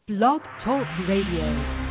Blog Talk Radio.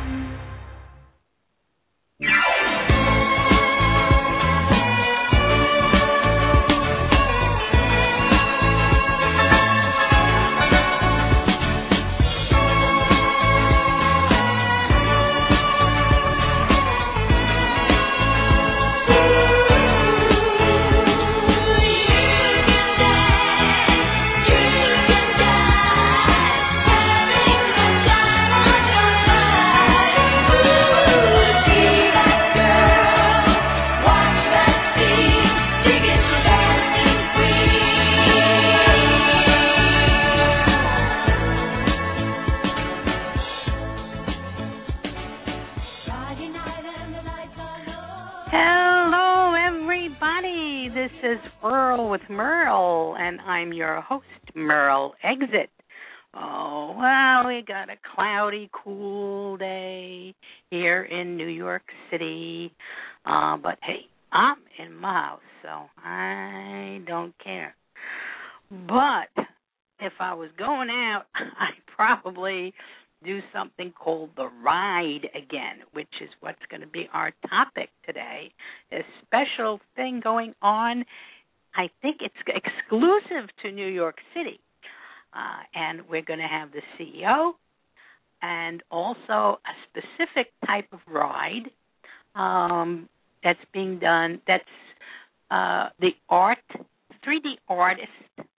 I'm your host, Merle Exit. Oh, well, we got a cloudy, cool day here in New York City. But, hey, I'm in my house, so I don't care. But if I was going out, I'd probably do something called the ride again, which is what's going to be our topic today. A special thing going on. I think it's exclusive to New York City, and we're going to have the CEO and also a specific type of ride that's being done. That's the 3D artist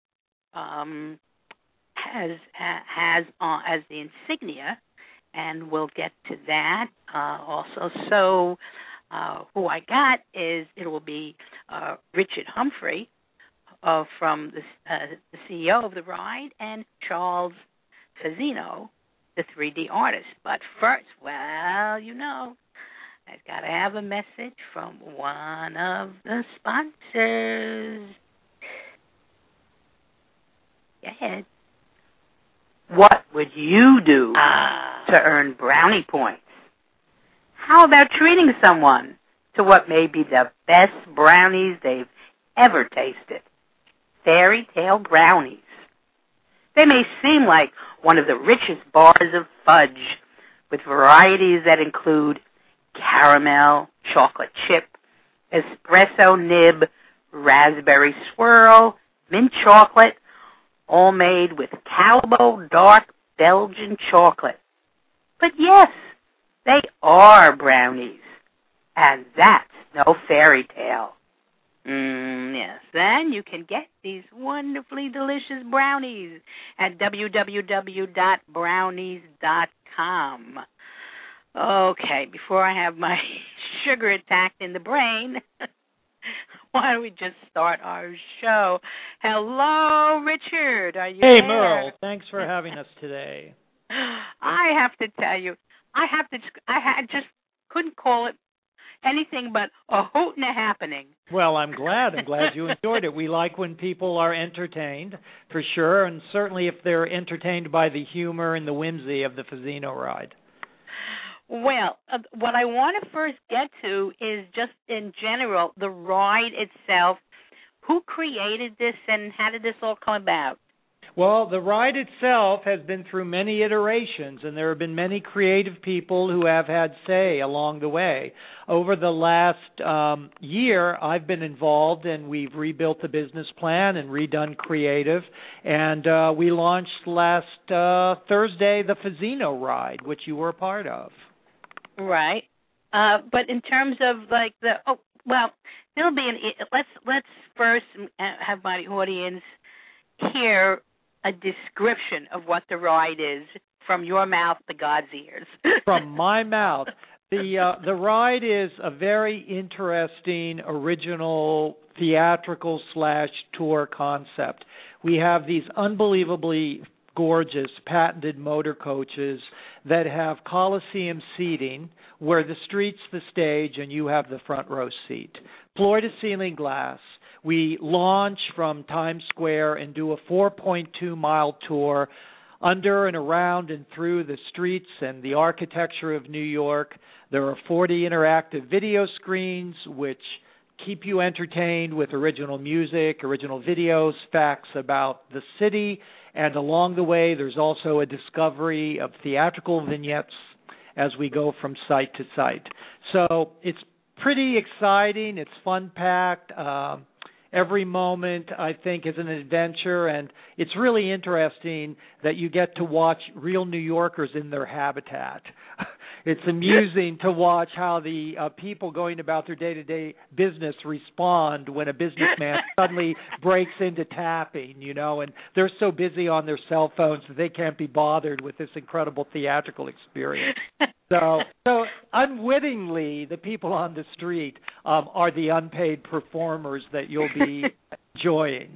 has as the insignia, and we'll get to that also. So. Who I got is it will be Richard Humphrey from the CEO of the ride and Charles Fazzino, the 3D artist. But first, well, you know, I've got to have a message from one of the sponsors. Go ahead. What would you do to earn brownie points? How about treating someone to what may be the best brownies they've ever tasted? Fairy Tale brownies. They may seem like one of the richest bars of fudge, with varieties that include caramel, chocolate chip, espresso nib, raspberry swirl, mint chocolate, all made with Calbo dark Belgian chocolate. But yes, they are brownies, and that's no fairy tale. Yes, then you can get these wonderfully delicious brownies at www.brownies.com. Okay, before I have my sugar attack in the brain, why don't we just start our show? Hello, Richard. Are you there? Hey, Merle. Thanks for having us today. I have to tell you, I just couldn't call it anything but a hoot and a happening. Well, I'm glad you enjoyed it. We like when people are entertained, for sure, and certainly if they're entertained by the humor and the whimsy of the Fazzino ride. Well, what I want to first get to is just in general, the ride itself. Who created this and how did this all come about? Well, the ride itself has been through many iterations, and there have been many creative people who have had say along the way. Over the last year, I've been involved, and we've rebuilt the business plan and redone creative, and we launched last Thursday the Fazzino ride, which you were a part of. Right. But in terms of like there'll be let's first have my audience hear a description of what the ride is from your mouth to God's ears. From my mouth. The ride is a very interesting, original, theatrical / tour concept. We have these unbelievably gorgeous patented motor coaches that have Coliseum seating where the street's the stage and you have the front row seat. Floor-to-ceiling glass. We launch from Times Square and do a 4.2-mile tour under and around and through the streets and the architecture of New York. There are 40 interactive video screens which keep you entertained with original music, original videos, facts about the city, And along the way, there's also a discovery of theatrical vignettes as we go from site to site. So it's pretty exciting. It's fun-packed. Every moment, I think, is an adventure, and it's really interesting that you get to watch real New Yorkers in their habitat. It's amusing to watch how the people going about their day-to-day business respond when a businessman suddenly breaks into tapping, and they're so busy on their cell phones that they can't be bothered with this incredible theatrical experience. So unwittingly, the people on the street are the unpaid performers that you'll be enjoying.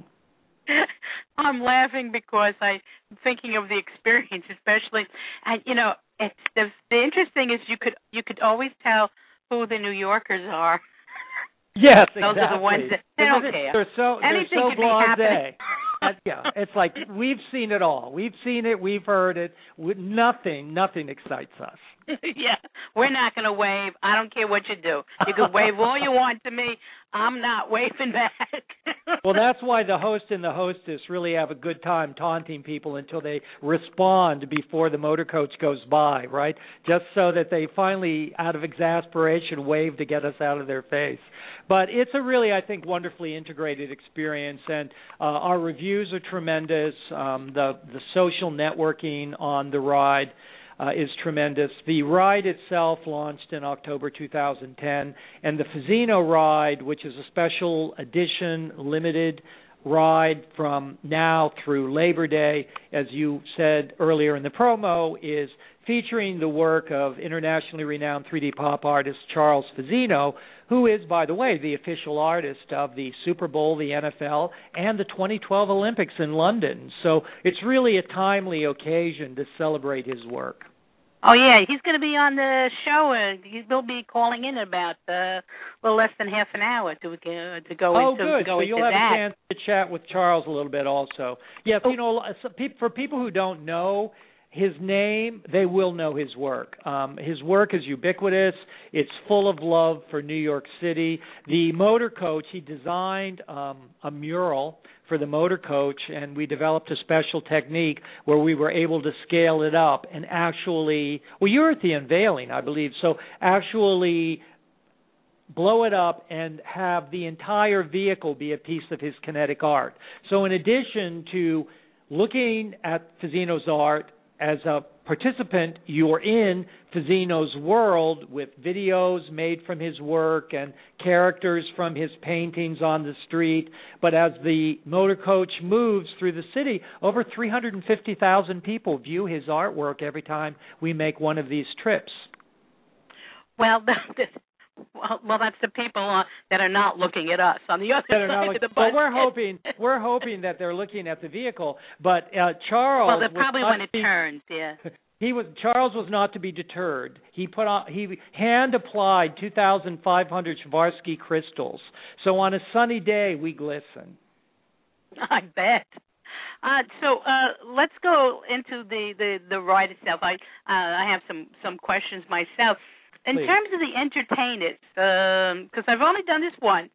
I'm laughing because I'm thinking of the experience, especially, and it's the interesting is you could always tell who the New Yorkers are. Yes, exactly. Those are the ones that they don't care. They're so blasé. Yeah, it's like we've seen it all. We've seen it. We've heard it. Nothing excites us. Yeah, we're not going to wave. I don't care what you do. You can wave all you want to me. I'm not waving back. Well, that's why the host and the hostess really have a good time taunting people until they respond before the motor coach goes by, right? Just so that they finally, out of exasperation, wave to get us out of their face. But it's a really, I think, wonderfully integrated experience, and our reviews are tremendous. The social networking on the ride is tremendous. The ride itself launched in October 2010, and the Fazzino ride, which is a special edition, limited ride from now through Labor Day, as you said earlier in the promo, is featuring the work of internationally renowned 3D pop artist Charles Fazzino, who is, by the way, the official artist of the Super Bowl, the NFL, and the 2012 Olympics in London. So it's really a timely occasion to celebrate his work. Oh, yeah, he's going to be on the show. He'll be calling in about a little less than half an hour to go into good. So you'll have a chance to chat with Charles a little bit also. Yes, for people who don't know his name, they will know his work. His work is ubiquitous. It's full of love for New York City. The motor coach, he designed a mural for the motor coach, and we developed a special technique where we were able to scale it up and actually, well, you were at the unveiling, I believe, so actually blow it up and have the entire vehicle be a piece of his kinetic art. So in addition to looking at Fazzino's art, as a participant, you're in Fazzino's world with videos made from his work and characters from his paintings on the street. But as the motor coach moves through the city, over 350,000 people view his artwork every time we make one of these trips. Well, that's the people that are not looking at us on the other side of the bus. But we're hoping that they're looking at the vehicle. But Charles, well, probably when it turns, yeah. Charles was not to be deterred. He hand applied 2,500 Swarovski crystals. So on a sunny day, we glisten. I bet. So let's go into the ride itself. I have some questions myself. In terms of the entertainers, because I've only done this once,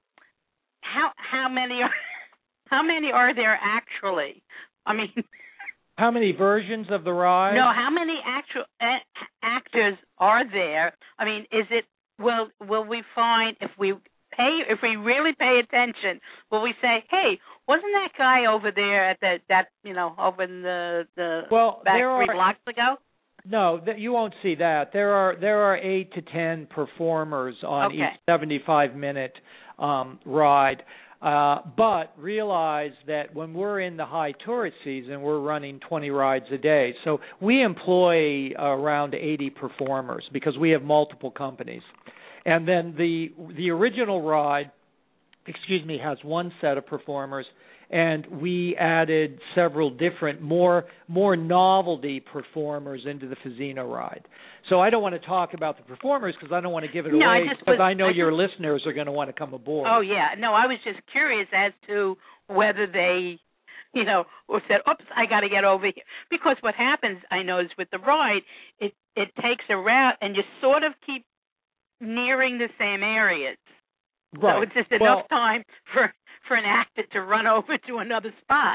how many are there actually? I mean, how many versions of the ride? No, how many actual actors are there? I mean, will we find if we really pay attention, will we say, hey, wasn't that guy over there at that over in the back 3 blocks ago? No, you won't see that. There are 8 to 10 performers on each 75-minute ride. But realize that when we're in the high tourist season, we're running 20 rides a day. So we employ around 80 performers because we have multiple companies. And then the original ride, has one set of performers, and we added several different, more novelty performers into the Fazzino ride. So I don't want to talk about the performers because I don't want to give it away because I know your listeners are going to want to come aboard. Oh, yeah. No, I was just curious as to whether they, or said, oops, I got to get over here. Because what happens, I know, is with the ride, it takes a route and you sort of keep nearing the same areas. Right. So it's just enough time for an actor to run over to another spot.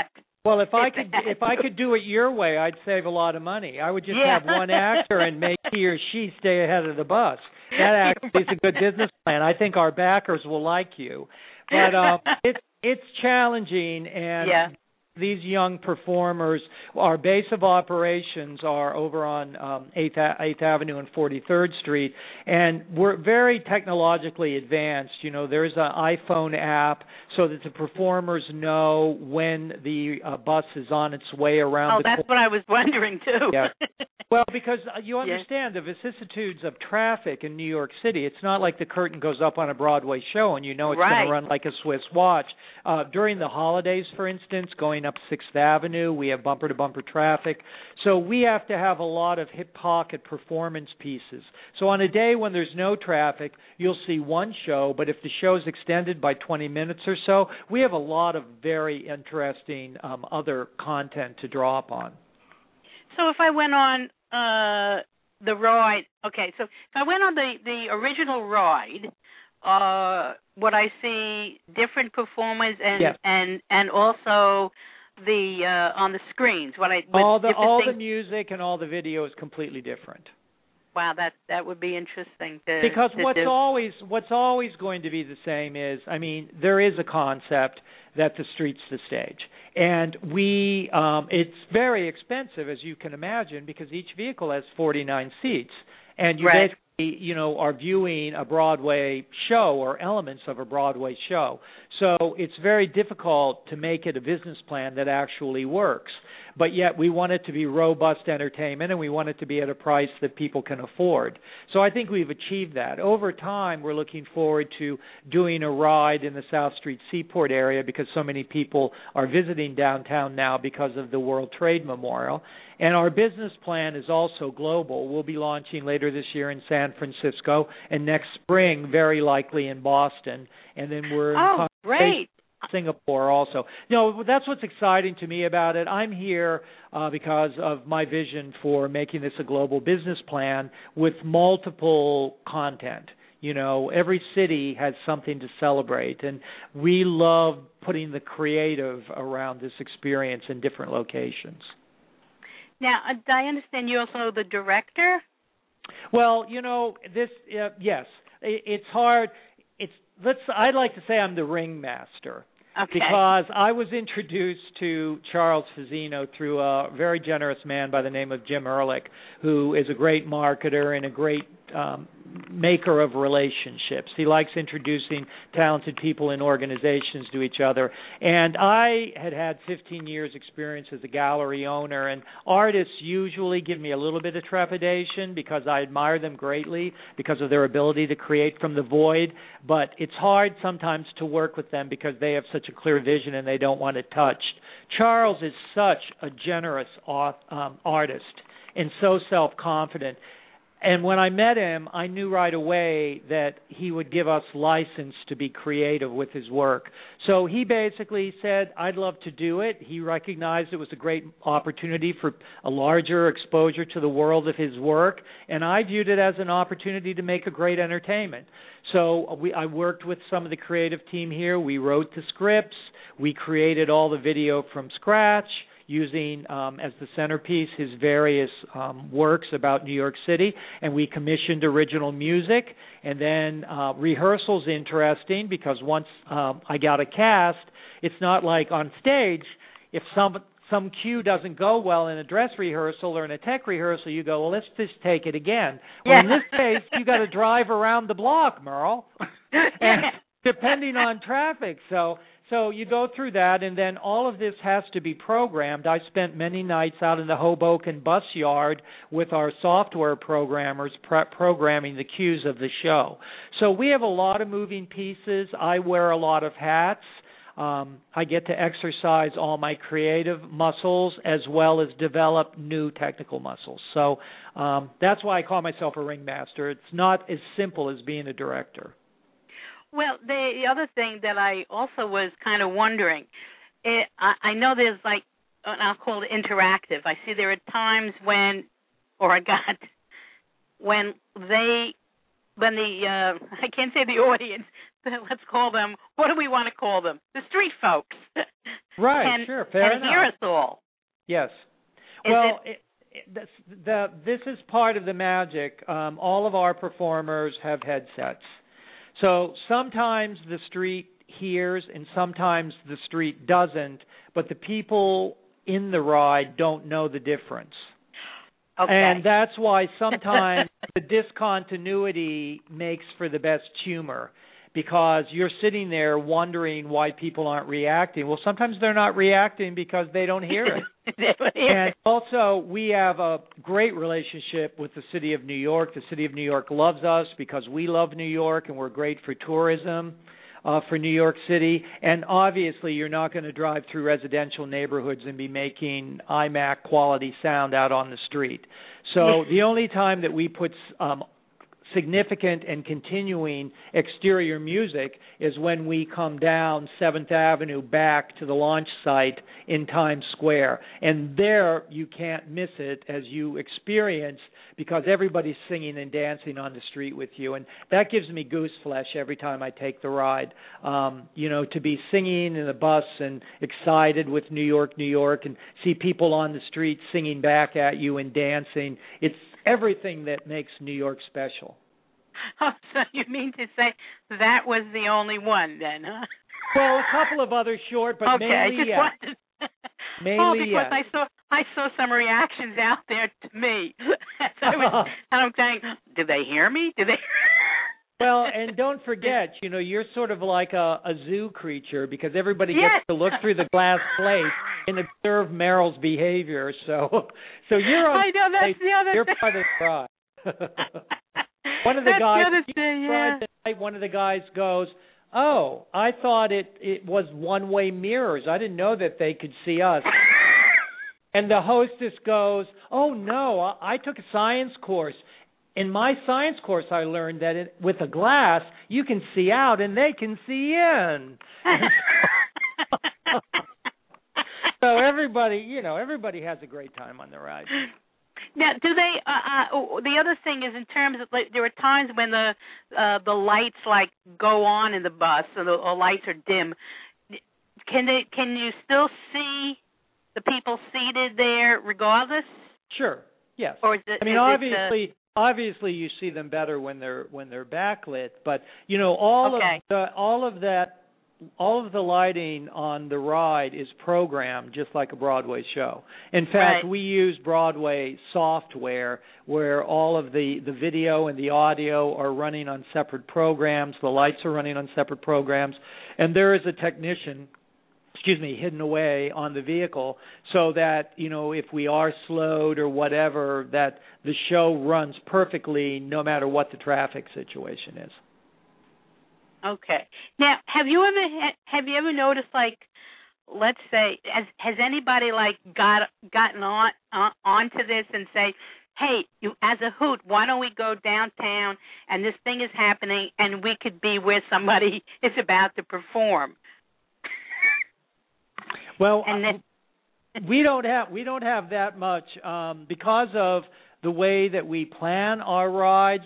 Well, if I could do it your way, I'd save a lot of money. I would just have one actor and make he or she stay ahead of the bus. That actually is a good business plan. I think our backers will like you. But it's challenging, and these young performers, our base of operations are over on 8th Avenue and 43rd Street, and we're very technologically advanced. You know, there's an iPhone app so that the performers know when the bus is on its way around the corner. Oh, that's what I was wondering, too. Yeah. Well, because you understand the vicissitudes of traffic in New York City. It's not like the curtain goes up on a Broadway show and you know it's going to run like a Swiss watch. During the holidays, for instance, going up 6th Avenue, we have bumper-to-bumper traffic. So we have to have a lot of hip pocket performance pieces. So on a day when there's no traffic, you'll see one show, but if the show's extended by 20 minutes or so, we have a lot of very interesting other content to draw upon. So if I went on the ride, okay, so if I went on the original ride, would I see different performers and also the on the screens? All the music and all the video is completely different. Wow, that would be interesting because what's always going to be the same is, I mean, there is a concept that the street's the stage. And it's very expensive, as you can imagine, because each vehicle has 49 seats. And you basically, you know, are viewing a Broadway show or elements of a Broadway show. So it's very difficult to make it a business plan that actually works. But yet we want it to be robust entertainment, and we want it to be at a price that people can afford. So I think we've achieved that. Over time, we're looking forward to doing a ride in the South Street Seaport area because so many people are visiting downtown now because of the World Trade Memorial. And our business plan is also global. We'll be launching later this year in San Francisco and next spring, very likely in Boston. And then we're in great. Singapore also. You know, that's what's exciting to me about it. I'm here because of my vision for making this a global business plan with multiple content. You know, every city has something to celebrate, and we love putting the creative around this experience in different locations. Now, I understand you're also the director? Well, you know, yes. It's hard. I'd like to say I'm the ringmaster. Okay. Because I was introduced to Charles Fazzino through a very generous man by the name of Jim Ehrlich, who is a great marketer and a great maker of relationships. He likes introducing talented people and organizations to each other. And I had 15 years experience as a gallery owner, and artists usually give me a little bit of trepidation because I admire them greatly because of their ability to create from the void, but it's hard sometimes to work with them because they have such a clear vision and they don't want it touched. Charles is such a generous artist and so self-confident. And when I met him, I knew right away that he would give us license to be creative with his work. So he basically said, I'd love to do it. He recognized it was a great opportunity for a larger exposure to the world of his work, and I viewed it as an opportunity to make a great entertainment. So I worked with some of the creative team here. We wrote the scripts. We created all the video from scratch, using as the centerpiece his various works about New York City, and we commissioned original music. And then rehearsal's interesting because once I got a cast, it's not like on stage, if some cue doesn't go well in a dress rehearsal or in a tech rehearsal, you go, well, let's just take it again. Well, in this case, you got to drive around the block, Merle, and depending on traffic. So you go through that, and then all of this has to be programmed. I spent many nights out in the Hoboken bus yard with our software programmers programming the cues of the show. So we have a lot of moving pieces. I wear a lot of hats. I get to exercise all my creative muscles as well as develop new technical muscles. So that's why I call myself a ringmaster. It's not as simple as being a director. Well, the other thing that I also was kind of wondering, I know there's like, I'll call it interactive. I see there are times when they I can't say the audience, but let's call them, what do we want to call them? The street folks. Right, sure, fair enough. And hear us all. Yes. This is part of the magic. All of our performers have headsets. So sometimes the street hears and sometimes the street doesn't, but the people in the ride don't know the difference. Okay. And that's why sometimes the discontinuity makes for the best humor, because you're sitting there wondering why people aren't reacting. Well, sometimes they're not reacting because they don't hear it. And also, we have a great relationship with the City of New York. The City of New York loves us because we love New York, and we're great for tourism for New York City. And obviously, you're not going to drive through residential neighborhoods and be making IMAC quality sound out on the street. So the only time that we put significant and continuing exterior music is when we come down 7th Avenue back to the launch site in Times Square. And there you can't miss it as you experience, because everybody's singing and dancing on the street with you. And that gives me goose flesh every time I take the ride. To be singing in the bus and excited with New York, New York, and see people on the street singing back at you and dancing. It's everything that makes New York special. Oh, so you mean to say that was the only one then, huh? Well, a couple of othher short, but okay, mainly yes. Mainly because yes. I saw some reactions out there to me. And I'm saying, do they hear me? Do they? Well, and don't forget, you're sort of like a zoo creature, because everybody gets to look through the glass plate and observe Meryl's behavior. So you're on. I know that's the other you're thing. part of the crowd. One of the guys, one of the guys goes, "Oh, I thought it was one-way mirrors. I didn't know that they could see us." And the hostess goes, "Oh no, I took a science course. In my science course, I learned that with a glass, you can see out and they can see in." So everybody has a great time on the ride. Now, do they? The other thing is, in terms of, there are times when the lights go on in the bus, or the lights are dim. Can you still see the people seated there regardless? Sure. Yes. Or is it, obviously you see them better when they're backlit, but all of the lighting on the ride is programmed just like a Broadway show. In fact, we use Broadway software where all of the video and the audio are running on separate programs, the lights are running on separate programs, and there is a technician hidden away on the vehicle, so that, if we are slowed or whatever, that the show runs perfectly no matter what the traffic situation is. Okay. Now, have you ever noticed, let's say, has anybody gotten onto this and say, hey, as a hoot, why don't we go downtown and this thing is happening and we could be where somebody is about to perform? Well, we don't have that much because of the way that we plan our rides.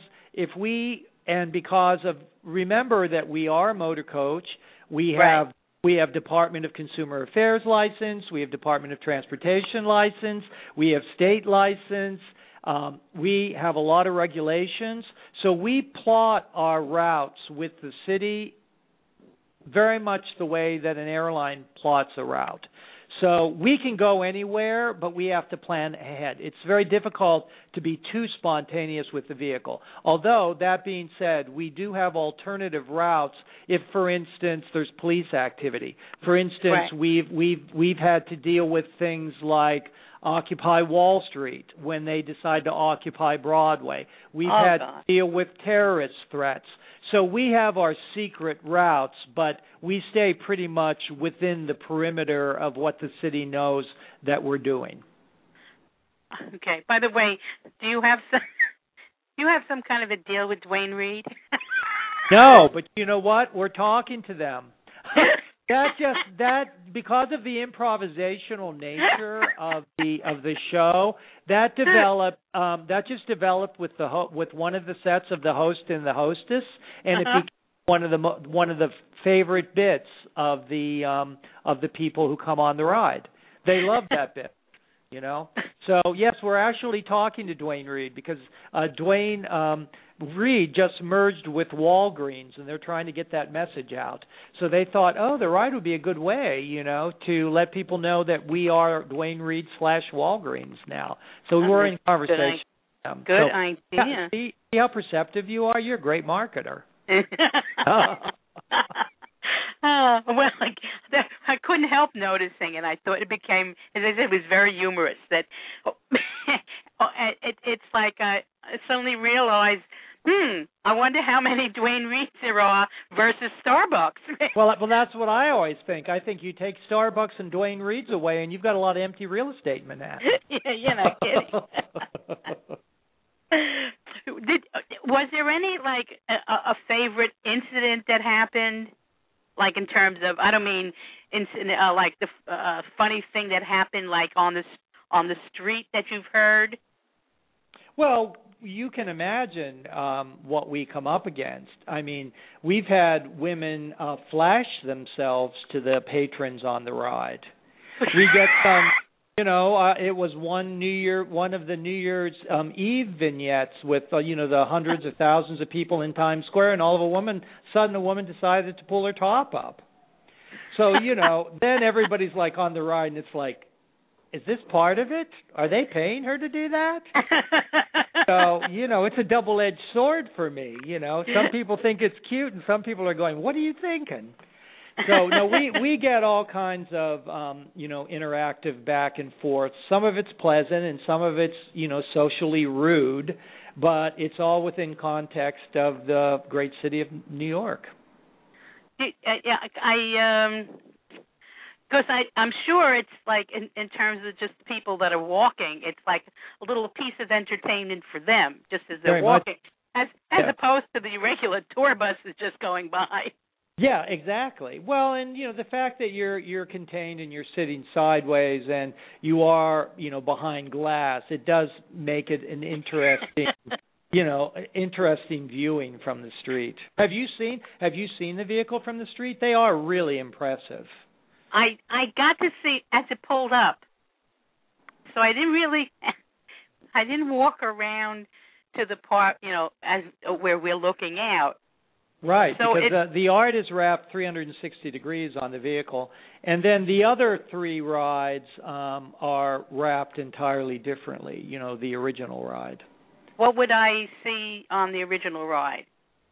Remember that we are Motor Coach. We have Department of Consumer Affairs license. We have Department of Transportation license. We have state license. We have a lot of regulations. So we plot our routes with the city very much the way that an airline plots a route. So we can go anywhere, but we have to plan ahead. It's very difficult to be too spontaneous with the vehicle. Although, that being said, we do have alternative routes if, for instance, there's police activity. For instance, we've had to deal with things like Occupy Wall Street when they decide to occupy Broadway. We've had to deal with terrorist threats. So we have our secret routes, but we stay pretty much within the perimeter of what the city knows that we're doing. Okay. By the way, do you have some kind of a deal with Duane Reade? No, but you know what? We're talking to them. because of the improvisational nature of the show, that developed with one of the sets of the host and the hostess, and it became one of the favorite bits of the people who come on the ride. They love that bit. So yes, we're actually talking to Duane Reade because Duane Reade just merged with Walgreens, and they're trying to get that message out. So they thought, the ride would be a good way, to let people know that we are Duane Reade / Walgreens now. So we're in conversation. Good idea. See how perceptive you are? You're a great marketer. Well, I couldn't help noticing, and I thought it became, as I said, it was very humorous. That it's like I suddenly realized, I wonder how many Duane Reades there are versus Starbucks. well, that's what I always think. I think you take Starbucks and Duane Reades away, and you've got a lot of empty real estate in Manhattan. You're not kidding. Was there any a favorite incident that happened? Like in terms of, I don't mean like the funny thing that happened like on the street that you've heard. Well, you can imagine what we come up against. I mean, we've had women flash themselves to the patrons on the ride. We get some. It was one of the New Year's Eve vignettes with the hundreds of thousands of people in Times Square, and all of a sudden a woman decided to pull her top up. So then everybody's like on the ride, and it's like, is this part of it? Are they paying her to do that? So it's a double-edged sword for me. Some people think it's cute, and some people are going, "What are you thinking?" So no, we get all kinds of interactive back and forth. Some of it's pleasant, and some of it's socially rude, but it's all within context of the great city of New York. Because I'm sure it's like in terms of just people that are walking, it's like a little piece of entertainment for them, just as they're walking, as opposed to the regular tour buses just going by. Yeah, exactly. Well, and the fact that you're contained and you're sitting sideways and you are behind glass, it does make it an interesting interesting viewing from the street. Have you seen the vehicle from the street? They are really impressive. I got to see as it pulled up, so I didn't walk around to the part as where we're looking out. Right, so because the art is wrapped 360 degrees on the vehicle, and then the other three rides are wrapped entirely differently, the original ride. What would I see on the original ride?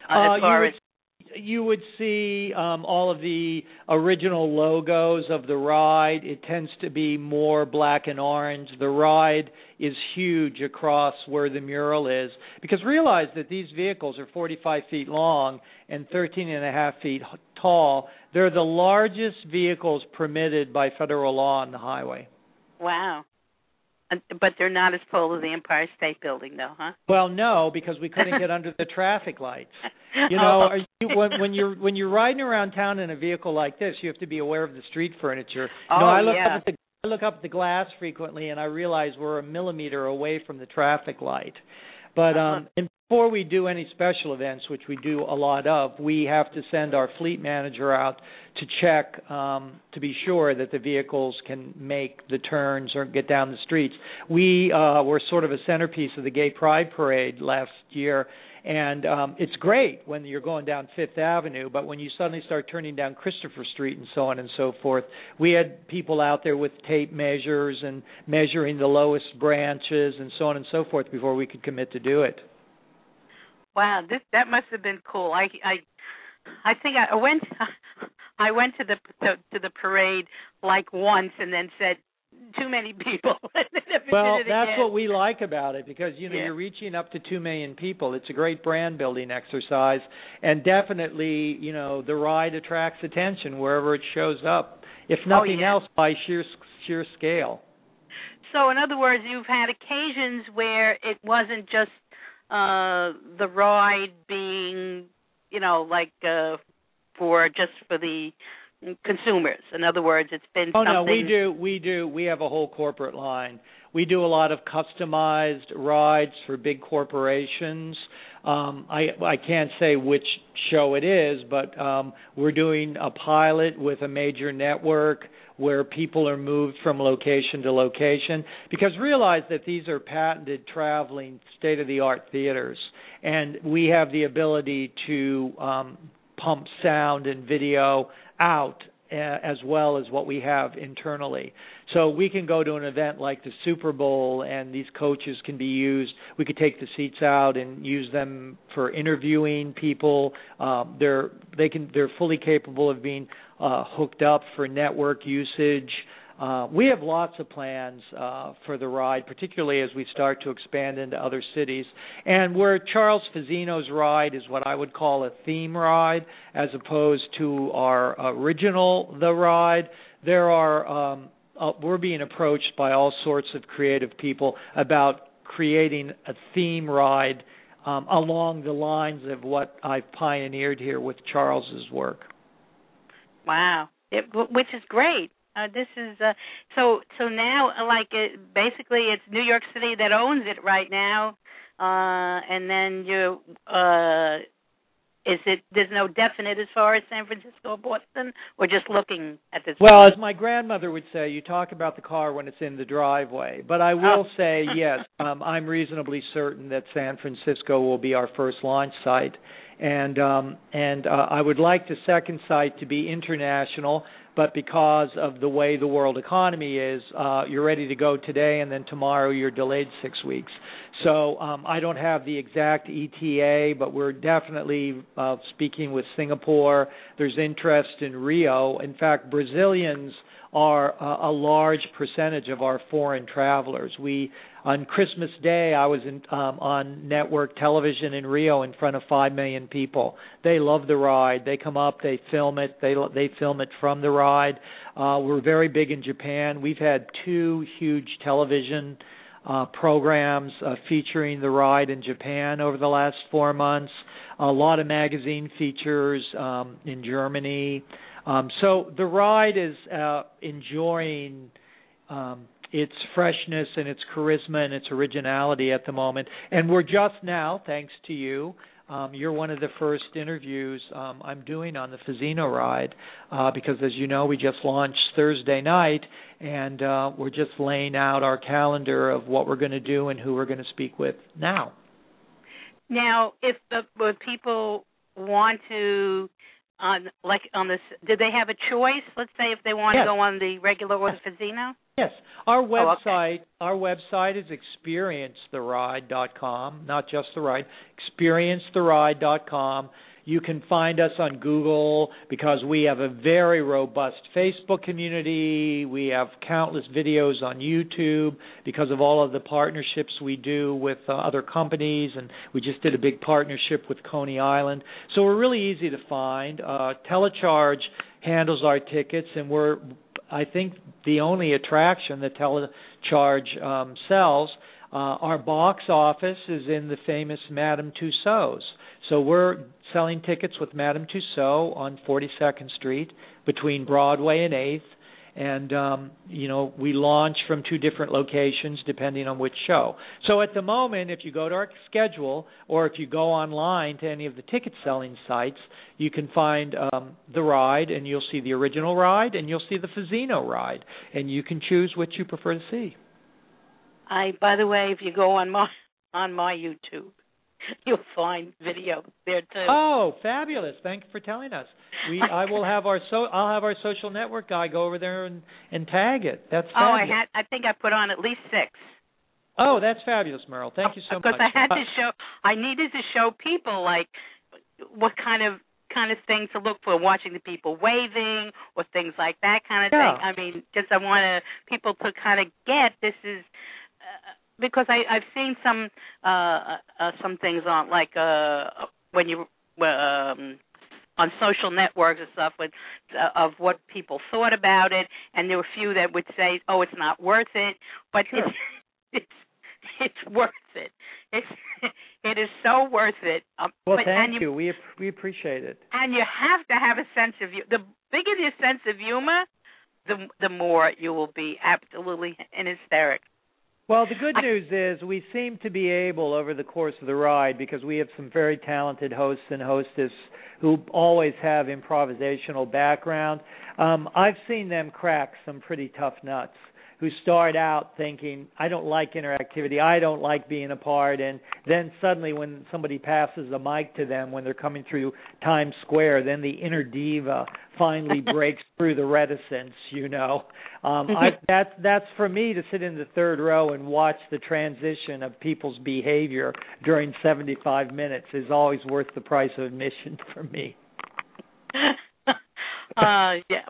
You would see all of the original logos of the ride. It tends to be more black and orange. The ride is huge across where the mural is, because realize that these vehicles are 45 feet long and 13 and a half feet tall. They're the largest vehicles permitted by federal law on the highway. Wow. But they're not as tall as the Empire State Building, though, huh? Well, no, because we couldn't get under the traffic lights. When you're riding around town in a vehicle like this, you have to be aware of the street furniture. I look up at the glass frequently, and I realize we're a millimeter away from the traffic light. But and before we do any special events, which we do a lot of, we have to send our fleet manager out to check to be sure that the vehicles can make the turns or get down the streets. We were sort of a centerpiece of the Gay Pride Parade last year, and it's great when you're going down Fifth Avenue, but when you suddenly start turning down Christopher Street and so on and so forth, we had people out there with tape measures and measuring the lowest branches and so on and so forth before we could commit to do it. Wow, that must have been cool. I think I went to the parade like once and then said too many people. Well, that's what we like about it, because you're reaching up to 2 million people. It's a great brand building exercise, and definitely the ride attracts attention wherever it shows up. If nothing else, by sheer scale. So, in other words, you've had occasions where it wasn't just the ride being, for the consumers. In other words, it's been something. No, we do. We have a whole corporate line. We do a lot of customized rides for big corporations. I can't say which show it is, but we're doing a pilot with a major network where people are moved from location to location, because realize that these are patented traveling state-of-the-art theaters, and we have the ability to pump sound and video out as well as what we have internally. So we can go to an event like the Super Bowl, and these coaches can be used. We could take the seats out and use them for interviewing people. They're fully capable of being hooked up for network usage. We have lots of plans for the ride, particularly as we start to expand into other cities. And where Charles Fazzino's ride is what I would call a theme ride, as opposed to our original The Ride, there are we're being approached by all sorts of creative people about creating a theme ride along the lines of what I've pioneered here with Charles's work. Wow, which is great. This is so now, basically it's New York City that owns it right now, and then there's no definite as far as San Francisco or Boston, or just looking at this? Well, as my grandmother would say, you talk about the car when it's in the driveway. But I will say, yes, I'm reasonably certain that San Francisco will be our first launch site. And I would like the second site to be international, but because of the way the world economy is, you're ready to go today, and then tomorrow you're delayed 6 weeks. So I don't have the exact ETA, but we're definitely speaking with Singapore. There's interest in Rio. In fact, Brazilians are a large percentage of our foreign travelers. On Christmas Day, I was on network television in Rio in front of 5 million people. They love the ride. They come up, they film it. They film it from the ride. We're very big in Japan. We've had 2 huge television programs featuring the ride in Japan over the last 4 months. A lot of magazine features in Germany. So the ride is enjoying its freshness and its charisma and its originality at the moment. And we're just now, thanks to you, you're one of the first interviews I'm doing on the Fazzino ride because, as you know, we just launched Thursday night, and we're just laying out our calendar of what we're going to do and who we're going to speak with now. Now, if people want to, do they have a choice? Let's say if they want to go on the regular or the Fazzino? Yes. Our website is experiencetheride.com, not just the ride, experiencetheride.com. You can find us on Google because we have a very robust Facebook community. We have countless videos on YouTube because of all of the partnerships we do with other companies, and we just did a big partnership with Coney Island. So we're really easy to find. Telecharge handles our tickets, and we're, I think, the only attraction that Telecharge sells. Our box office is in the famous Madame Tussauds. So we're selling tickets with Madame Tussauds on 42nd Street between Broadway and 8th. And, we launch from 2 different locations depending on which show. So at the moment, if you go to our schedule or if you go online to any of the ticket selling sites, you can find the ride, and you'll see the original ride, and you'll see the Fazzino ride. And you can choose which you prefer to see. By the way, if you go on my YouTube, you'll find video there too. Oh, fabulous! Thank you for telling us. I'll have our social network guy go over there and tag it. That's fabulous. I think I put on at least 6. Oh, that's fabulous, Merle. Thank you so much. Because I needed to show people what kind of things to look for, watching the people waving or things like that kind of thing. I mean, I want people to kind of get this is. Because I've seen some things on when you on social networks and stuff of what people thought about it, and there were a few that would say, "Oh, it's not worth it," but sure. it's worth it. It is so worth it. Well, thank you. We appreciate it. And you have to have a sense of humor. The bigger your sense of humor, the more you will be absolutely in hysterics. Well, the good news is we seem to be able, over the course of the ride, because we have some very talented hosts and hostess who always have improvisational background, I've seen them crack some pretty tough nuts who start out thinking, I don't like interactivity, I don't like being a part, and then suddenly when somebody passes a mic to them when they're coming through Times Square, then the inner diva finally breaks through the reticence, you know. That's for me to sit in the third row and watch the transition of people's behavior during 75 minutes is always worth the price of admission for me. Yeah,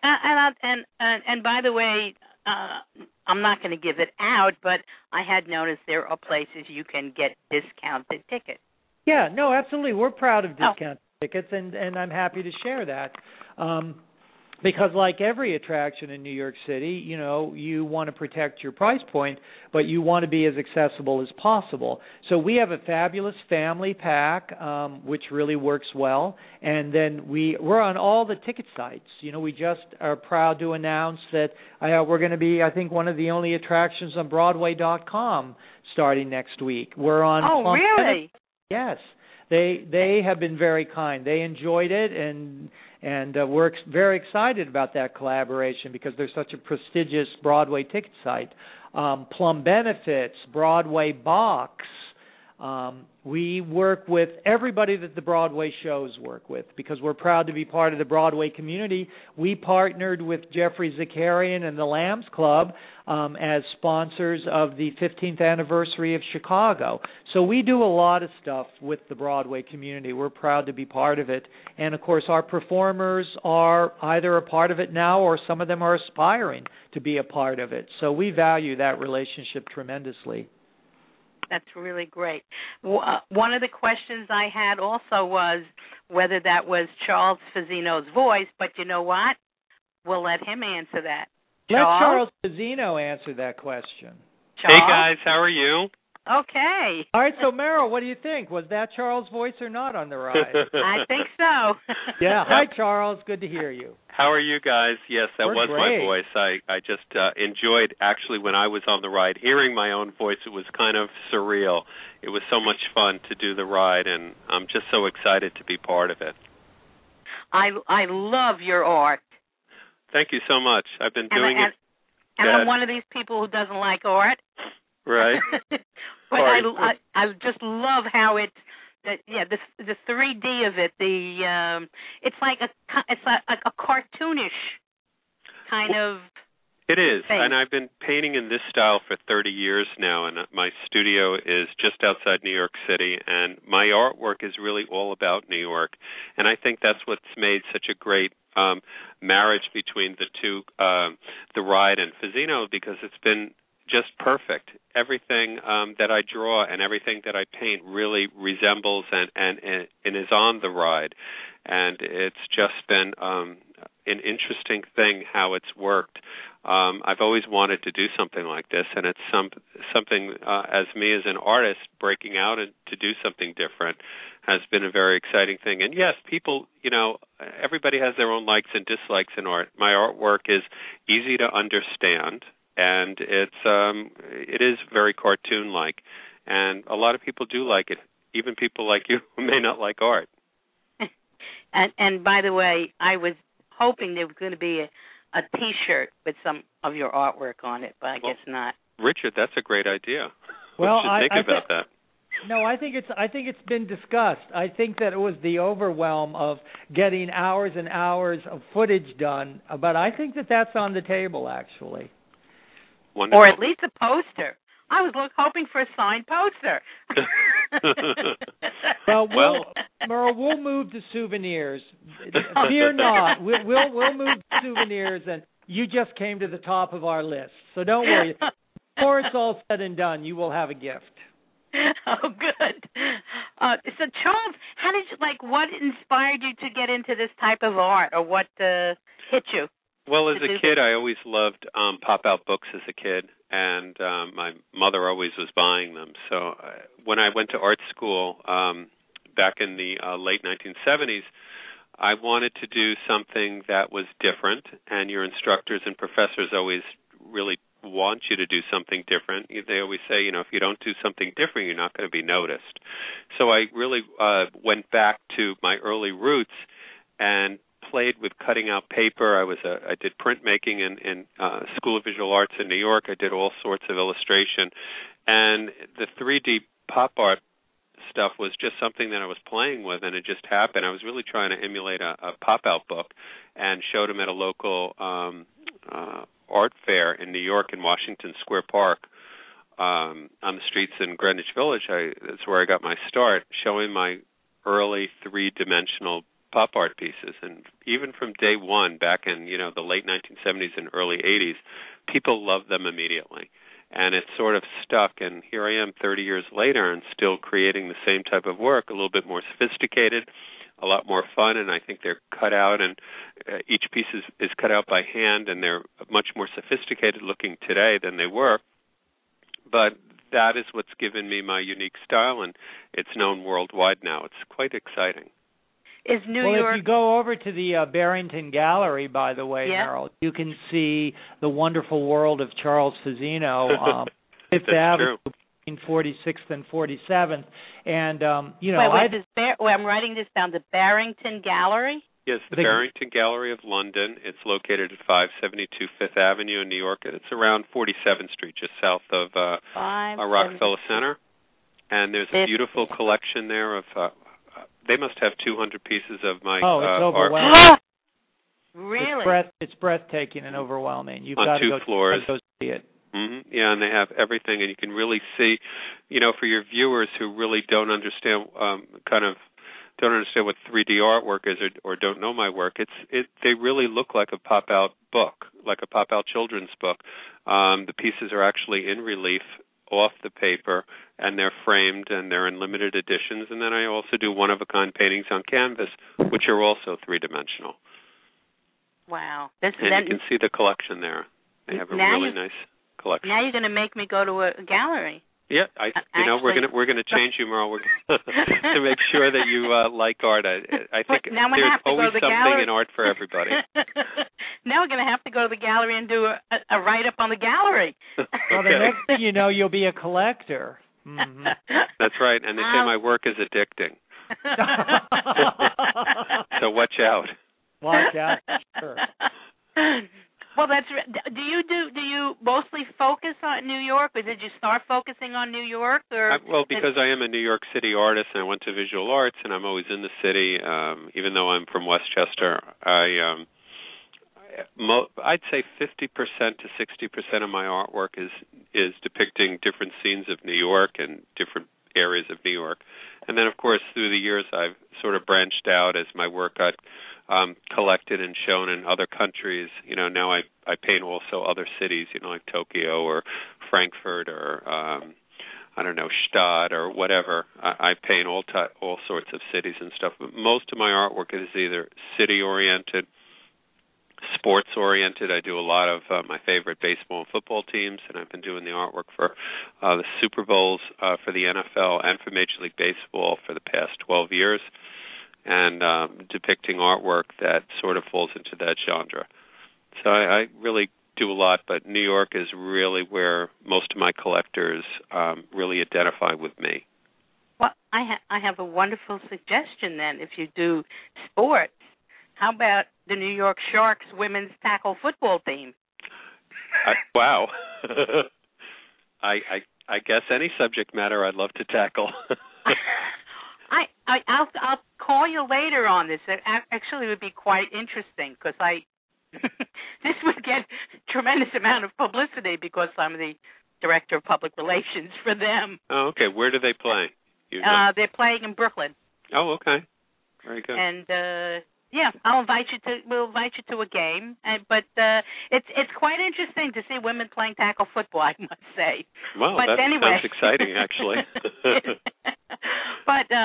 and by the way, I'm not going to give it out, but I had noticed there are places you can get discounted tickets. Yeah, no, absolutely. We're proud of discounted tickets, and I'm happy to share that. Because like every attraction in New York City, you know, you want to protect your price point, but you want to be as accessible as possible. So we have a fabulous family pack, which really works well. And then we're on all the ticket sites. You know, we just are proud to announce that we're going to be, I think, one of the only attractions on Broadway.com starting next week. We're on. Oh, really? Yes. They have been very kind. They enjoyed it, and we're very excited about that collaboration because they're such a prestigious Broadway ticket site. Plum Benefits, Broadway Box. We work with everybody that the Broadway shows work with because we're proud to be part of the Broadway community. We partnered with Jeffrey Zakarian and the Lambs Club as sponsors of the 15th anniversary of Chicago. So we do a lot of stuff with the Broadway community. We're proud to be part of it. And, of course, our performers are either a part of it now or some of them are aspiring to be a part of it. So we value that relationship tremendously. That's really great. One of the questions I had also was whether that was Charles Fazzino's voice, but you know what? We'll let him answer that. Let Charles Fazzino answer that question. Charles? Hey, guys. How are you? Okay. All right, so Meryl, what do you think? Was that Charles' voice or not on the ride? I think so. Yeah. Hi, Charles. Good to hear you. How are you guys? Yes, that was great. my voice. I just enjoyed, actually, when I was on the ride, hearing my own voice. It was kind of surreal. It was so much fun to do the ride, and I'm just so excited to be part of it. I love your art. Thank you so much. I've been doing it. And I'm one of these people who doesn't like art. Right. But I just love how the 3D of it. It's like a cartoonish kind of. It is, thing. and I've been painting in this style for 30 years now, and my studio is just outside New York City, and my artwork is really all about New York, and I think that's what's made such a great marriage between the two, the ride and Fazzino, because it's been just perfect. Everything that I draw and everything that I paint really resembles and is on the ride. And it's just been an interesting thing how it's worked. I've always wanted to do something like this, and it's something as me as an artist breaking out and to do something different has been a very exciting thing. And yes, people, you know, everybody has their own likes and dislikes in art. My artwork is easy to understand. And it is very cartoon-like, and a lot of people do like it, even people like you who may not like art. And by the way, I was hoping there was going to be a T-shirt with some of your artwork on it, but I guess not. Richard, that's a great idea. Well, we should think about that. No, I think it's been discussed. I think that it was the overwhelm of getting hours and hours of footage done, but I think that that's on the table actually. Wonderful. Or at least a poster. I was hoping for a signed poster. Well, Merle, we'll move to souvenirs. Fear not. We'll move to souvenirs, and you just came to the top of our list. So don't worry. Before it's all said and done, you will have a gift. Oh, good. So, Charles, what inspired you to get into this type of art, or what hit you? Well, as a kid, I always loved pop-out books as a kid, and my mother always was buying them. So when I went to art school back in the late 1970s, I wanted to do something that was different, and your instructors and professors always really want you to do something different. They always say, if you don't do something different, you're not going to be noticed. So I really went back to my early roots and played with cutting out paper. I did printmaking in School of Visual Arts in New York. I did all sorts of illustration, and the 3D pop art stuff was just something that I was playing with, and it just happened. I was really trying to emulate a pop-out book and showed them at a local art fair in New York in Washington Square Park on the streets in Greenwich Village. That's where I got my start, showing my early three-dimensional pop art pieces. And even from day one, back in the late 1970s and early 80s, people loved them immediately. And it sort of stuck, and here I am 30 years later and still creating the same type of work, a little bit more sophisticated, a lot more fun, and I think they're cut out, and each piece is cut out by hand, and they're much more sophisticated looking today than they were. But that is what's given me my unique style, and it's known worldwide now. It's quite exciting. Is New York... If you go over to the Barrington Gallery, by the way, Meryl, you can see the wonderful world of Charles Fazzino, Fifth Avenue, between 46th and 47th. And, I'm writing this down. The Barrington Gallery? Yes, the Barrington Gallery of London. It's located at 572 Fifth Avenue in New York, and it's around 47th Street, just south of Rockefeller Center. And there's a beautiful collection there of... they must have 200 pieces of my it's overwhelming. art. Really? It's breathtaking and overwhelming. You've on got two to floors. Go see it. Mm-hmm. Yeah, and they have everything, and you can really see, for your viewers who really don't understand, don't understand what 3D artwork is, or don't know my work. They really look like a pop-out book, like a pop-out children's book. The pieces are actually in relief off the paper, and they're framed, and they're in limited editions. And then I also do one-of-a-kind paintings on canvas, which are also three-dimensional. Wow. You can see the collection there. They have a really nice collection. Now you're going to make me go to a gallery. Yeah, we're gonna change you, Merle. We're to make sure that you like art. I think there's always something in art for everybody. Now we're gonna have to go to the gallery and do a write up on the gallery. Well, the next thing you know, you'll be a collector. Mm-hmm. That's right, and they say my work is addicting. So watch out. Watch out. Sure. Well, do you mostly focus on New York, or did you start focusing on New York? Or because I am a New York City artist, and I went to visual arts, and I'm always in the city. Even though I'm from Westchester, I'd say 50% to 60% of my artwork is depicting different scenes of New York and different areas of New York. And then, of course, through the years, I've sort of branched out as my work got collected and shown in other countries. Now I paint also other cities, like Tokyo or Frankfurt or Stade or whatever. I paint all sorts of cities and stuff. But most of my artwork is either city-oriented, sports-oriented. I do a lot of my favorite baseball and football teams, and I've been doing the artwork for the Super Bowls for the NFL and for Major League Baseball for the past 12 years. And depicting artwork that sort of falls into that genre. So I really do a lot, but New York is really where most of my collectors really identify with me. Well, I have a wonderful suggestion then. If you do sports, how about the New York Sharks women's tackle football team? Wow. I guess any subject matter I'd love to tackle. I'll call you later on this. It actually would be quite interesting because this would get tremendous amount of publicity because I'm the director of public relations for them. Oh, okay. Where do they play? They're playing in Brooklyn. Oh, okay. Very good. And we'll invite you to a game. But it's quite interesting to see women playing tackle football, I must say. Well, but that anyway. sounds exciting, actually. But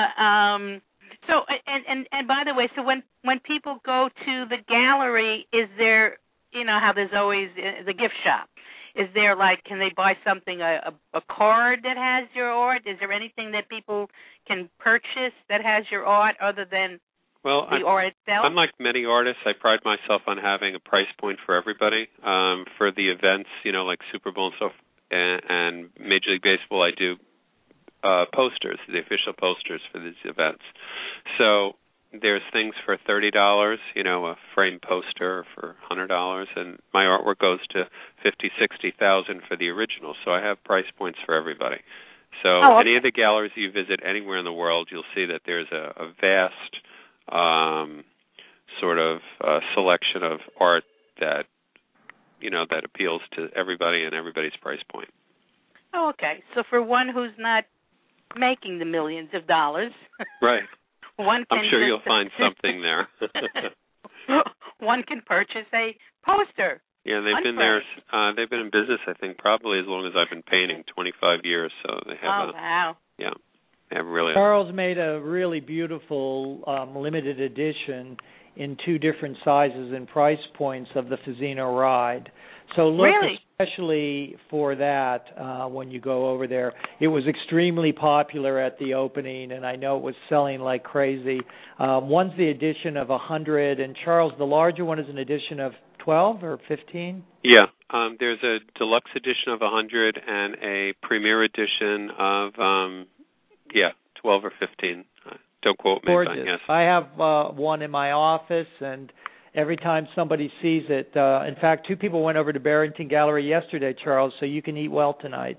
so and by the way, so when people go to the gallery, is there how there's always the gift shop. Is there can they buy something, a card that has your art? Is there anything that people can purchase that has your art other than the art itself? Unlike many artists, I pride myself on having a price point for everybody. For the events, like Super Bowl and stuff, and Major League Baseball, I do posters, the official posters for these events. So there's things for $30, a framed poster for $100, and my artwork goes to $50,000-$60,000 for the original. So I have price points for everybody. So any of the galleries you visit anywhere in the world, you'll see that there's a vast sort of selection of art that that appeals to everybody and everybody's price point. Oh, okay. So for one who's not making the millions of dollars, right? I'm sure you'll find something there. One can purchase a poster. Yeah, they've been there. They've been in business, I think, probably as long as I've been painting, 25 years. So they have. Wow. Yeah, they have really. Charles made a really beautiful limited edition in 2 different sizes and price points of the Fazzino Ride. So look, especially for that, when you go over there, it was extremely popular at the opening, and I know it was selling like crazy. One's the edition of 100, and Charles, the larger one is an edition of 12 or 15? Yeah, there's a deluxe edition of 100 and a premier edition of 12 or 15. Don't quote me. Gorgeous. But yes. I have one in my office, and every time somebody sees it, in fact, 2 people went over to Barrington Gallery yesterday, Charles, so you can eat well tonight.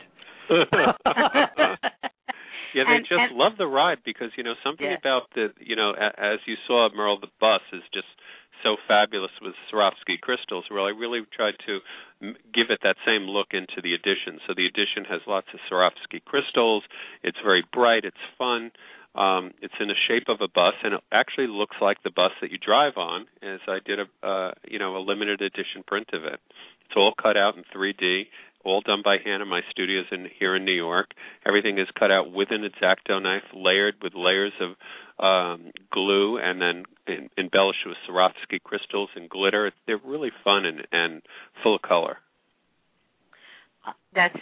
Yeah, they just love the ride because, something about as you saw, Merle, the bus is just so fabulous with Swarovski crystals. Well, I really tried to give it that same look into the edition. So the edition has lots of Swarovski crystals. It's very bright. It's fun. It's in the shape of a bus, and it actually looks like the bus that you drive on. As I did a limited edition print of it. It's all cut out in 3D, all done by hand in my studios here in New York. Everything is cut out with an X-Acto knife, layered with layers of glue, and then embellished with Swarovski crystals and glitter. They're really fun and full of color. This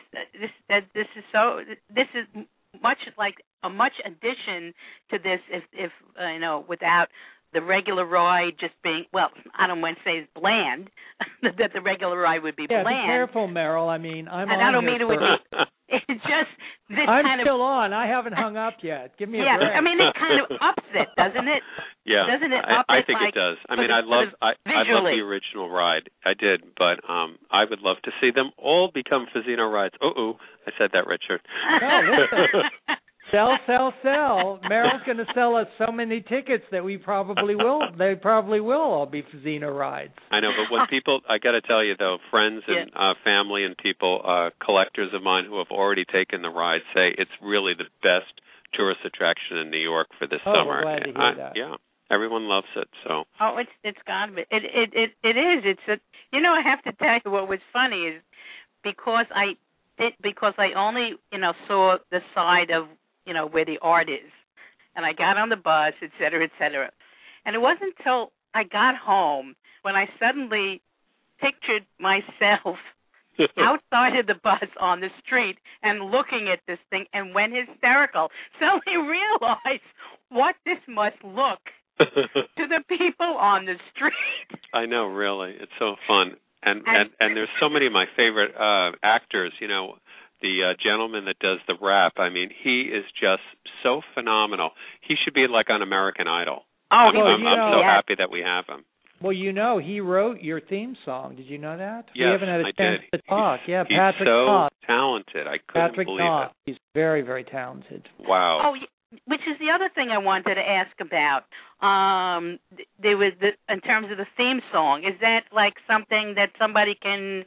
is much like a much addition to this if without the regular ride just being, I don't want to say it's bland, that the regular ride would be bland. Yeah, be careful, Meryl. I mean, I don't mean it would be. It's just this I'm kind still on. I haven't hung up yet. Give me a break. Yeah, I mean, it kind of ups it, doesn't it? Yeah, doesn't it up I think it does. I mean, I love the original ride. I did, but I would love to see them all become Fazzino rides. I said that, Richard. Sell. Meryl's going to sell us so many tickets that they probably will all be Fazzino rides. I know, but when people, I got to tell you though, friends and family and people, collectors of mine who have already taken the ride say it's really the best tourist attraction in New York for this summer. We're glad to hear that. Yeah, everyone loves it. So. Oh, it's got to be. It is. It's I have to tell you what was funny is because I only saw the side of where the art is. And I got on the bus, et cetera, et cetera. And it wasn't until I got home when I suddenly pictured myself outside of the bus on the street and looking at this thing and went hysterical. Suddenly realized what this must look to the people on the street. I know, really. It's so fun. And there's so many of my favorite actors, the gentleman that does the rap, I mean, he is just so phenomenal. He should be like on American Idol. I'm so happy that we have him. Well, he wrote your theme song. Did you know that? Yes, we haven't had a chance to talk. Yeah, he's Patrick so Knopf. talented. I couldn't believe it. He's very, very talented. Wow. Oh, which is the other thing I wanted to ask about. There was in terms of the theme song. Is that like something that somebody can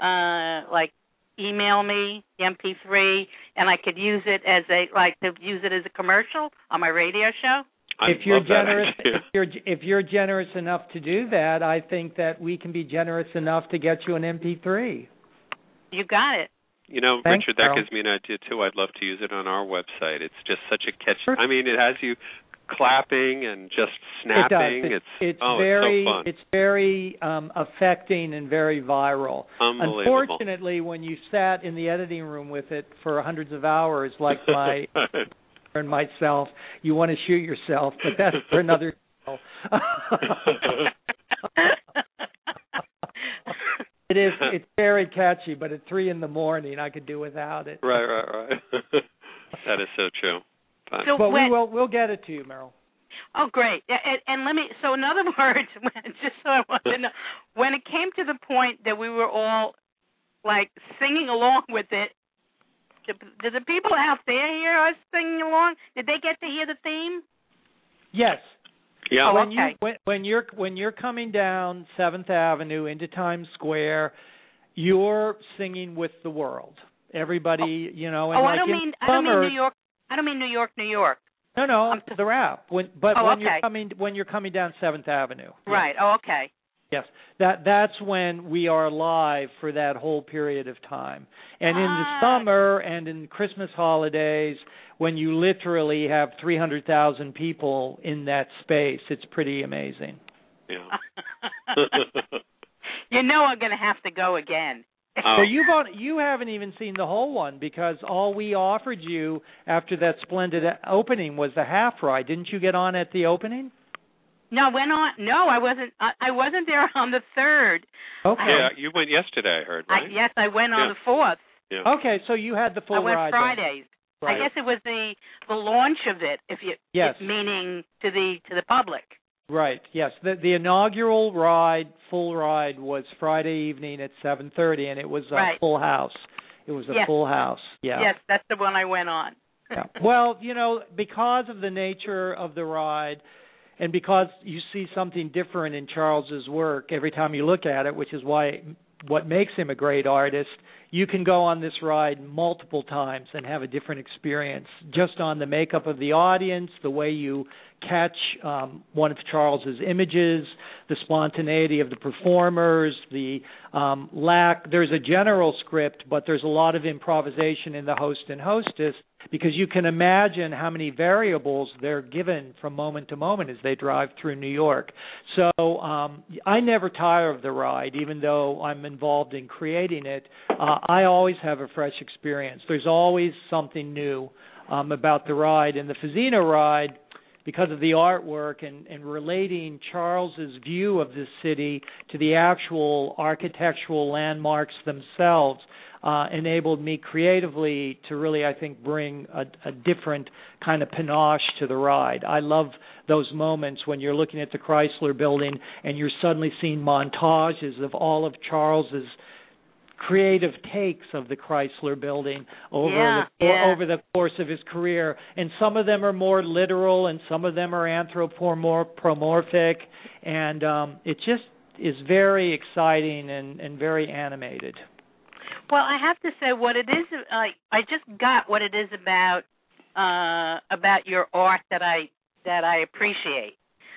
email me the MP3 and I could use it as a commercial on my radio show? If you're generous enough to do that, I think that we can be generous enough to get you an MP3. You got it. Thanks, Richard, that gives me an idea too. I'd love to use it on our website. It's just such a catchy. I mean, it has you clapping and just snapping. It does. It's so fun. It's very affecting and very viral. Unbelievable. Unfortunately, when you sat in the editing room with it for hundreds of hours, like my and myself, you want to shoot yourself, but that's for another show. It's very catchy, but at 3 a.m, I could do without it. Right. That is so true. So but we'll get it to you, Meryl. Oh, great. And let me, so in other words, just so I want to know, when it came to the point that we were all, like, singing along with it, did the people out there hear us singing along? Did they get to hear the theme? Yes. Yeah. When you're coming down 7th Avenue into Times Square, you're singing with the world. Everybody, And I don't mean New York. I don't mean New York. No, the rap. When you're coming down 7th Avenue. Right. Yes. Oh, okay. Yes, that's when we are live for that whole period of time. And in the summer and in Christmas holidays, when you literally have 300,000 people in that space, it's pretty amazing. Yeah. I'm going to have to go again. So you haven't even seen the whole one, because all we offered you after that splendid opening was the half ride. Didn't you get on at the opening? No, I went on. No, I wasn't. I wasn't there on the 3rd. Okay. Yeah, you went yesterday, I heard, right? Yes, I went on the 4th. Yeah. Okay, so you had the full ride. I went Fridays. Right. I guess it was the launch of it, yes. Meaning to the public. Right. Yes. The inaugural ride, full ride, was Friday evening at 7:30, and it was a full house. It was a full house. Yeah. Yes, that's the one I went on. Yeah. Well, because of the nature of the ride, and because you see something different in Charles's work every time you look at it, which is what makes him a great artist, you can go on this ride multiple times and have a different experience just on the makeup of the audience, the way you catch one of Charles's images, the spontaneity of the performers, the there's a general script, but there's a lot of improvisation in the host and hostess, because you can imagine how many variables they're given from moment to moment as they drive through New York. So I never tire of the ride, even though I'm involved in creating it. I always have a fresh experience. There's always something new about the ride. And the Fazzino ride, because of the artwork and relating Charles's view of this city to the actual architectural landmarks themselves, enabled me creatively to really, I think, bring a different kind of panache to the ride. I love those moments when you're looking at the Chrysler Building and you're suddenly seeing montages of all of Charles's creative takes of the Chrysler Building over the course of his career, and some of them are more literal and some of them are anthropomorphic, and it just is very exciting and very animated. Well, I have to say, what it is, I just got what it is about your art that I appreciate.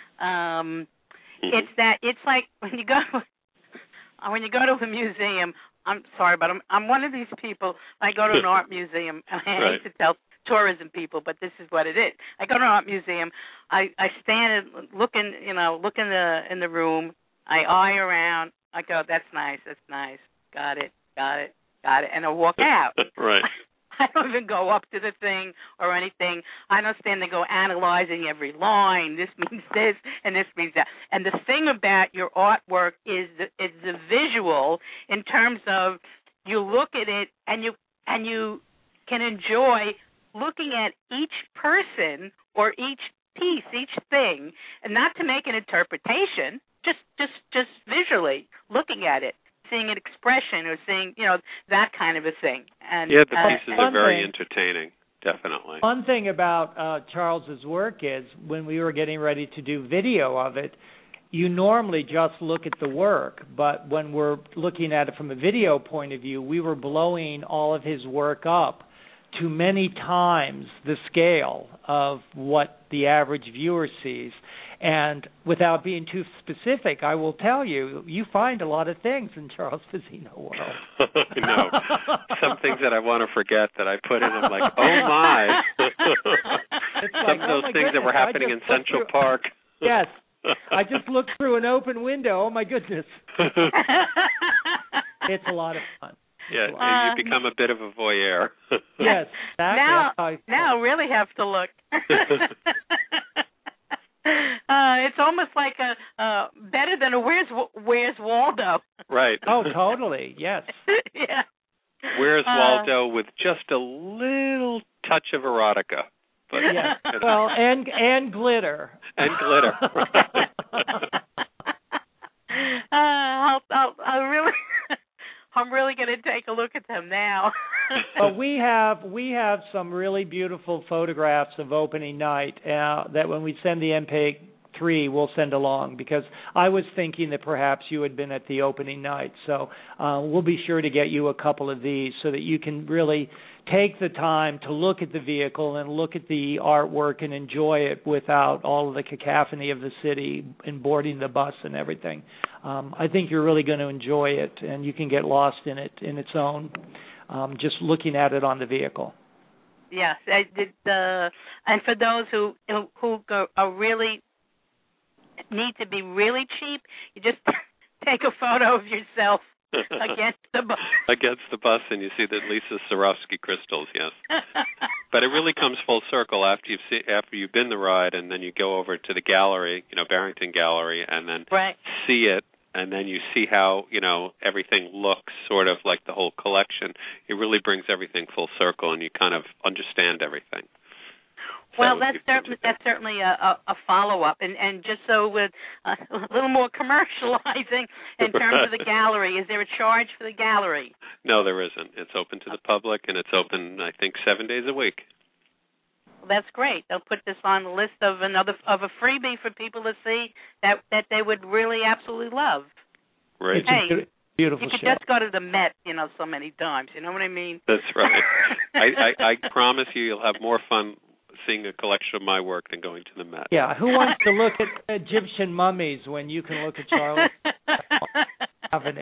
It's that it's like when you go to a museum. I'm sorry, but I'm one of these people. I go to an art museum, and I hate to tell tourism people, but this is what it is. I go to an art museum. I stand and look in the room. I eye around. I go, that's nice. Got it. And I walk out. Right. I don't even go up to the thing or anything. I don't stand there go analyzing every line. This means this and this means that. And the thing about your artwork is the visual, in terms of you look at it and you can enjoy looking at each person or each piece, each thing, and not to make an interpretation, just visually looking at it, seeing an expression or seeing, that kind of a thing. And the pieces are very entertaining, definitely. One thing about Charles's work is when we were getting ready to do video of it, you normally just look at the work, but when we're looking at it from a video point of view, we were blowing all of his work up to many times the scale of what the average viewer sees. And without being too specific, I will tell you, you find a lot of things in Charles Fazzino world. I know. Some things that I want to forget that I put in, I'm like, oh my. It's Some of those things that were happening in Central Park. Yes. I just looked through an open window. Oh, my goodness. It's a lot of fun. Yeah, you become a bit of a voyeur. Yes. Now I really have to look. It's almost like a better than a Where's Waldo. Right. Oh, totally. Yes. Yeah. Where's Waldo with just a little touch of erotica. But, yeah. Well, and glitter. And glitter. I'm really going to take a look at them now. But we have some really beautiful photographs of opening night that when we send the MP3, we'll send along, because I was thinking that perhaps you had been at the opening night. So we'll be sure to get you a couple of these so that you can really take the time to look at the vehicle and look at the artwork and enjoy it without all of the cacophony of the city and boarding the bus and everything. I think you're really going to enjoy it, and you can get lost in it in its own, just looking at it on the vehicle. Yes, and for those who are really need to be really cheap, you just take a photo of yourself against the bus. Against the bus, and you see the Lisa Swarovski crystals, yes. But it really comes full circle after you've been the ride, and then you go over to the gallery, Barrington Gallery, and then see it, and then you see how, everything looks, sort of like the whole collection. It really brings everything full circle, and you kind of understand everything. Well, that's certainly a follow-up, and just so with a little more commercializing in terms of the gallery, is there a charge for the gallery? No, there isn't. It's open to the public, and it's open, I think, 7 days a week. Well, that's great. They'll put this on the list of a freebie for people to see that they would really absolutely love. Right. It's a beautiful show. You could show. just go to the Met, so many times. You know what I mean? That's right. I promise you'll have more fun seeing a collection of my work than going to the Met. Yeah, who wants to look at Egyptian mummies when you can look at Charles Avenue?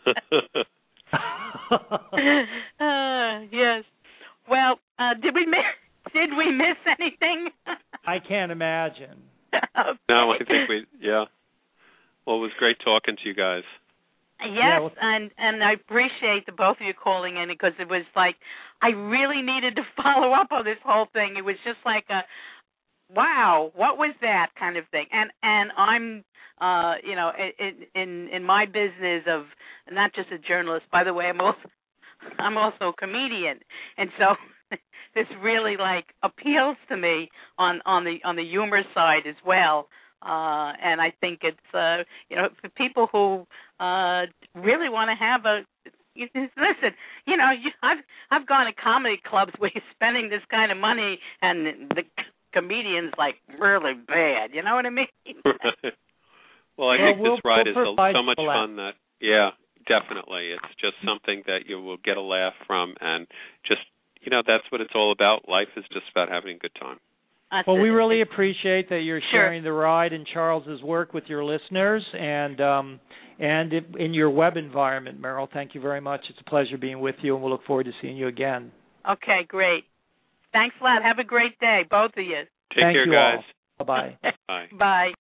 Yes. Well, did we miss anything? I can't imagine. Okay. No, I think Well, it was great talking to you guys. Yes, and I appreciate the both of you calling in, because it was like I really needed to follow up on this whole thing. It was just like a wow, what was that kind of thing? And I'm in my business of not just a journalist. By the way, I'm also a comedian, and so this really appeals to me on the humor side as well. And I think it's for people who really want to have listen. I've gone to comedy clubs where you're spending this kind of money, and the comedian's really bad. You know what I mean? Well, I think this ride is so much fun that definitely, it's just something that you will get a laugh from, and just that's what it's all about. Life is just about having a good time. Well, we really appreciate that you're sharing the ride and Charles's work with your listeners and in your web environment, Meryl. Thank you very much. It's a pleasure being with you, and we'll look forward to seeing you again. Okay, great. Thanks a lot. Have a great day, both of you. Take care, guys. Bye-bye. Bye. Bye.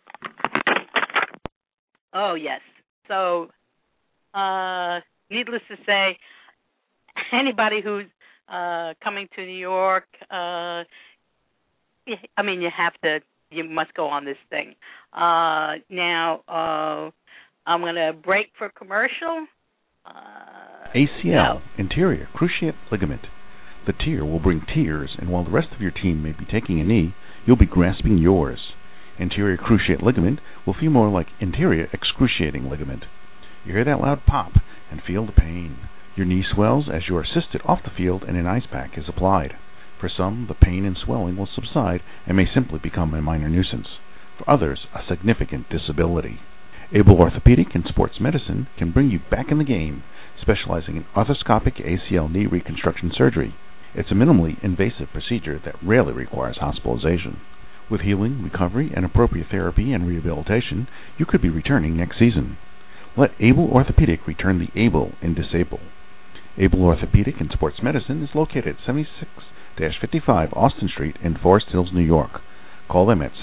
Oh, yes. So, needless to say, anybody who's coming to New York, you must go on this thing. Now, I'm going to break for commercial. ACL, Anterior Cruciate Ligament. The tear will bring tears, and while the rest of your team may be taking a knee, you'll be grasping yours. Anterior Cruciate Ligament will feel more like Anterior Excruciating Ligament. You hear that loud pop and feel the pain. Your knee swells as you are assisted off the field and an ice pack is applied. For some, the pain and swelling will subside and may simply become a minor nuisance. For others, a significant disability. Able Orthopedic and Sports Medicine can bring you back in the game, specializing in arthroscopic ACL knee reconstruction surgery. It's a minimally invasive procedure that rarely requires hospitalization. With healing, recovery, and appropriate therapy and rehabilitation, you could be returning next season. Let Able Orthopedic return the able and disable. Able Orthopedic and Sports Medicine is located at 55 Austin Street in Forest Hills, New York. Call them at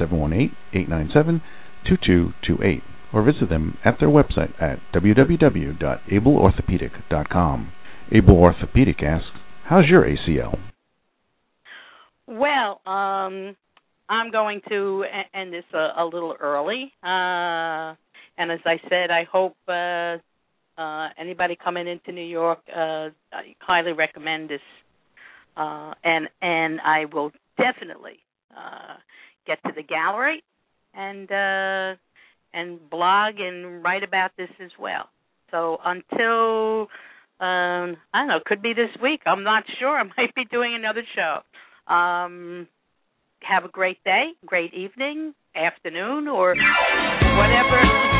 718-897-2228 or visit them at their website at www.ableorthopedic.com. Able Orthopedic asks, how's your ACL? Well, I'm going to end this a little early. And as I said, I hope anybody coming into New York, I highly recommend this. And I will definitely get to the gallery and blog and write about this as well. So until, I don't know, could be this week. I'm not sure. I might be doing another show. Have a great day, great evening, afternoon, or whatever